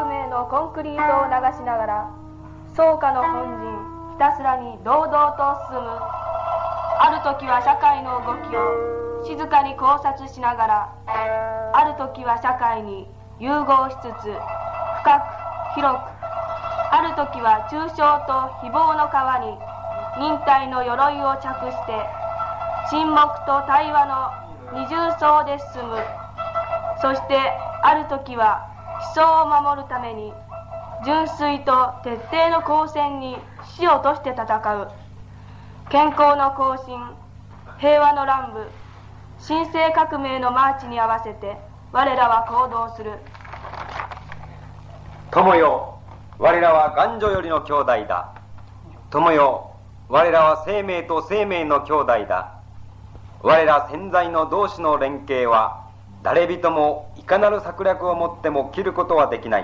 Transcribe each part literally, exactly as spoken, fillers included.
革命のコンクリートを流しながら草加の本陣ひたすらに堂々と進む。ある時は社会の動きを静かに考察しながら、ある時は社会に融合しつつ深く広く、ある時は抽象と誹謗の川に忍耐の鎧を着して沈黙と対話の二重層で進む。そしてある時は思想を守るために純粋と徹底の光線に死をとして戦う。健康の行進、平和の乱舞、新生革命のマーチに合わせて我らは行動する。 友よ、我らは男女よりの兄弟だ。友よ、我らは生命と生命の兄弟だ。我ら潜在の同志の連携は誰人もいかなる策略をもっても切ることはできない。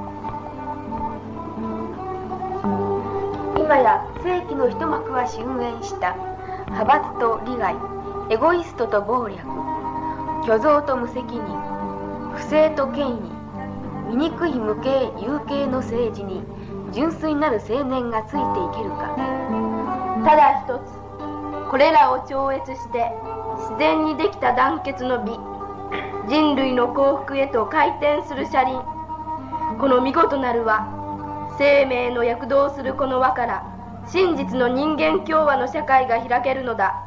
今や世紀の一幕は終焉した。派閥と利害、エゴイストと暴略、虚像と無責任、不正と権威、醜い無形有形の政治に純粋なる青年がついていけるか。 ただ一つ、これらを超越して自然にできた団結の美、人類の幸福へと回転する車輪、この見事なる輪、生命の躍動するこの輪から真実の人間共和の社会が開けるのだ。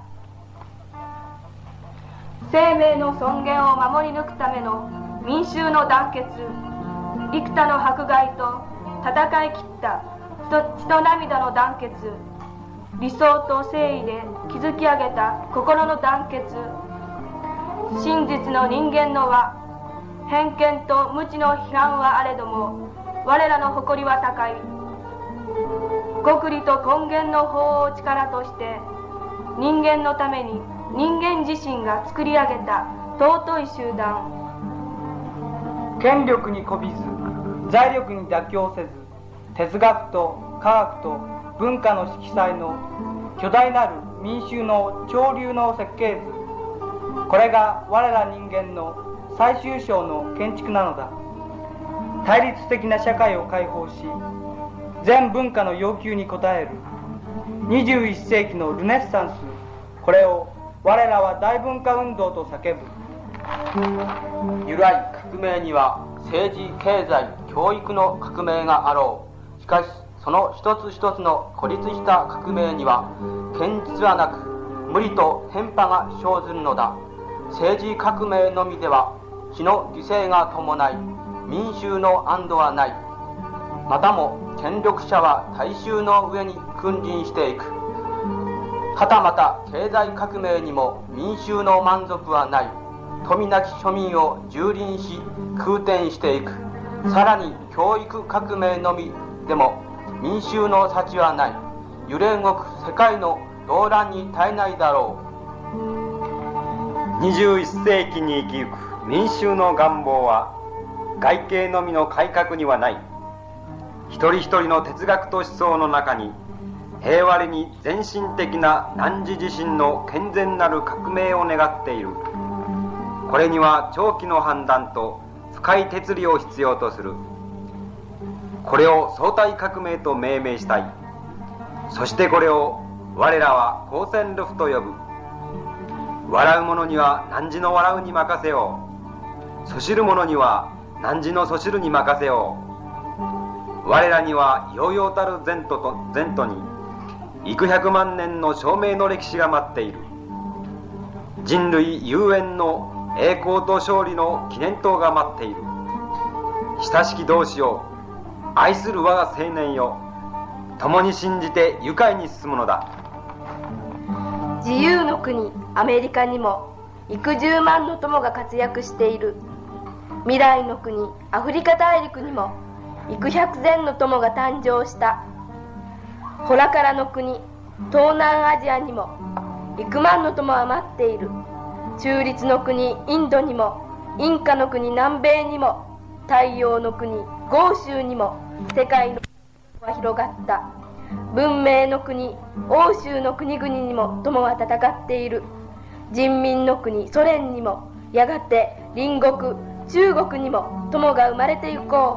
生命の尊厳を守り抜くための民衆の団結、幾多の迫害と戦い切った血と涙の団結、理想と誠意で築き上げた心の団結、真実の人間の輪、偏見と無知の批判はあれども我らの誇りは高い。極利と根源の法を力として人間のために人間自身が作り上げた尊い集団。 権力にこびず財力に妥協せず、哲学と科学と文化の色彩の巨大なる民衆の潮流の設計図、これが我ら人間の最終章の建築なのだ。対立的な社会を解放し、全文化の要求に応えるにじゅういっ世紀のルネッサンス、これを我らは大文化運動と叫ぶ。 由来革命には政治、経済、教育の革命があろう。しかしその一つ一つの孤立した革命には堅実はなく無理と変化が生ずるのだ。政治革命のみでは血の犠牲が伴い民衆の安堵はない。またも権力者は大衆の上に君臨していく。はたまた経済革命にも民衆の満足はない。富なき庶民を蹂躙し空転していく。さらに教育革命のみでも民衆の幸はない。揺れ動く世界の動乱に耐えないだろう。にじゅういっ世紀に生きゆく民衆の願望は外形のみの改革にはない。一人一人の哲学と思想の中に平和に全身的な汝自身の健全なる革命を願っている。これには長期の判断と深い哲理を必要とする。これを相対革命と命名したい。そしてこれを我らは光線ルフと呼ぶ。笑う者には汝の笑うに任せよう。そしる者には汝のそしるに任せよう。我らにはようようたる前途と前途に幾百万年の証明の歴史が待っている。人類永遠の栄光と勝利の記念塔が待っている。親しき同志よ、愛する我が青年よ、共に信じて愉快に進むのだ。 自由の国アメリカにも幾十万の友が活躍している。未来の国アフリカ大陸にも幾百千の友が誕生した。ホラカラの国東南アジアにも幾万の友は待っている。中立の国インドにも、インカの国南米にも、太陽の国豪州にも世界のは広がった。文明の国欧州の国々にも友は戦っている。人民の国ソ連にも、やがて隣国中国にも友が生まれてゆこう。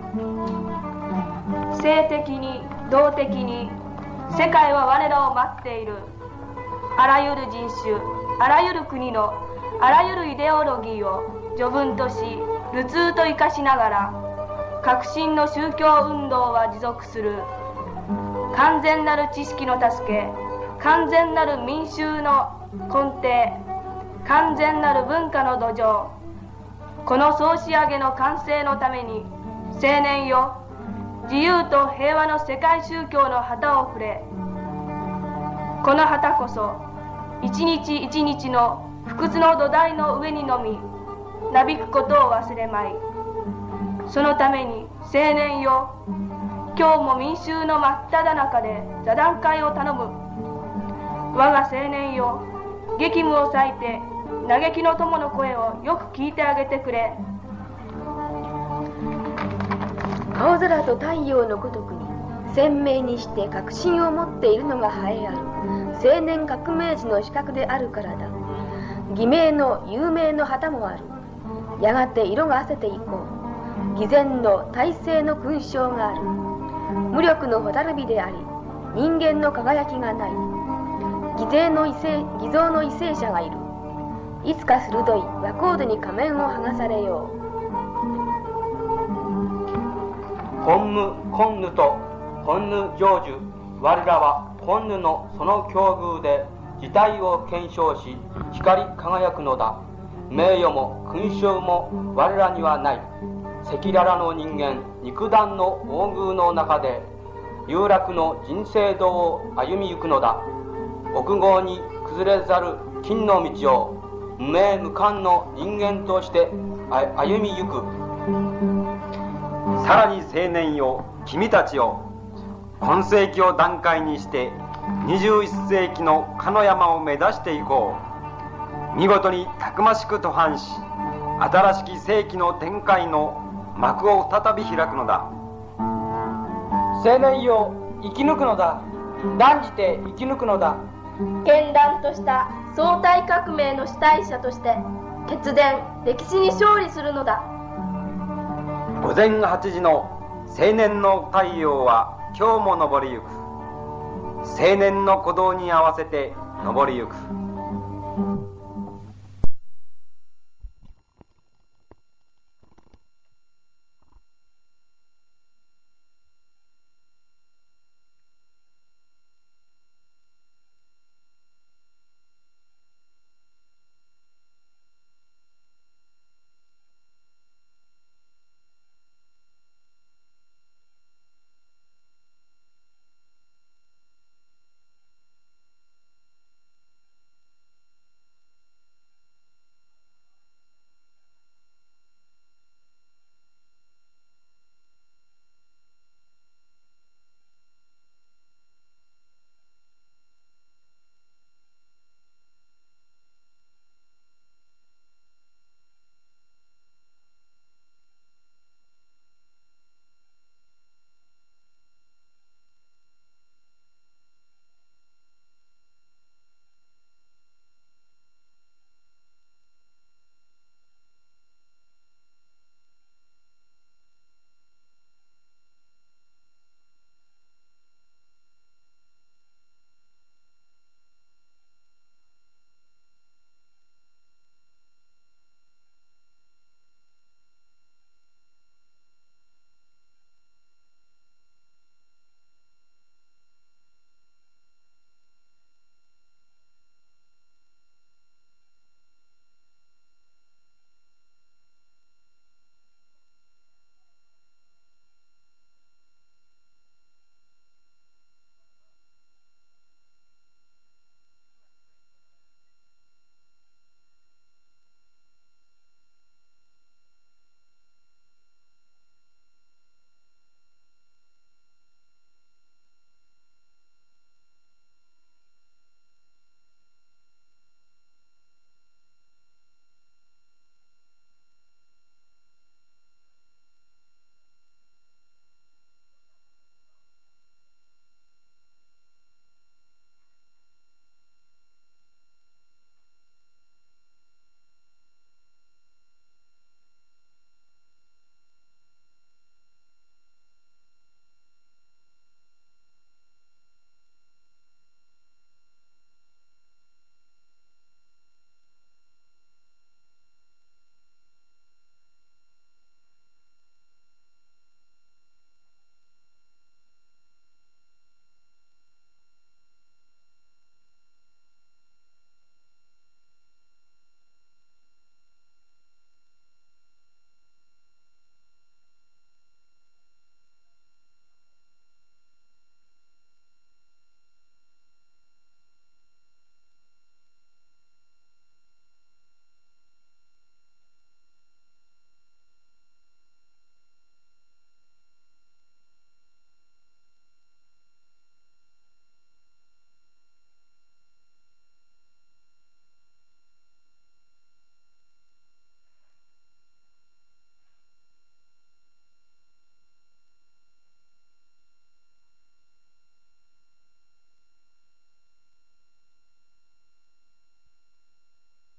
性的に動的に世界は我らを待っている。あらゆる人種、あらゆる国のあらゆるイデオロギーを序文とし流通と生かしながら革新の宗教運動は持続する。完全なる知識の助け、完全なる民衆の根底、完全なる文化の土壌、この総仕上げの完成のために青年よ、自由と平和の世界宗教の旗を振れ。この旗こそ一日一日の不屈の土台の上にのみなびくことを忘れまい。そのために青年よ、今日も民衆の真っ只中で座談会を頼む。我が青年よ、激務を割いて嘆きの友の声をよく聞いてあげてくれ。 青空と太陽のごとくに鮮明にして確信を持っているのが栄えある青年革命児の資格であるからだ。偽名の有名の旗もある。やがて色が褪せていこう。偽善の体制の勲章がある。無力の蛍火であり、人間の輝きがない。偽善の異性偽造の為政者がいる。いつか鋭い和コードに仮面を剥がされよう。 本無今ヌと本ヌ成就、我らは本ヌのその境遇で事態を検証し光り輝くのだ。名誉も勲章も我らにはない。赤裸々の人間肉弾の黄遇の中で有楽の人生道を歩みゆくのだ。奥号に崩れざる金の道を無名無冠の人間として歩みゆく。 さらに青年よ、君たちよ、今世紀を段階にしてにじゅういっ世紀のかの山を目指していこう。見事にたくましく登攀し、新しき世紀の展開の幕を再び開くのだ。 青年よ、生き抜くのだ。断じて生き抜くのだ。 絢爛とした相対革命の主体者として決伝歴史に勝利するのだ。 午前はちじの青年の太陽は今日も昇りゆく。青年の鼓動に合わせて昇りゆく。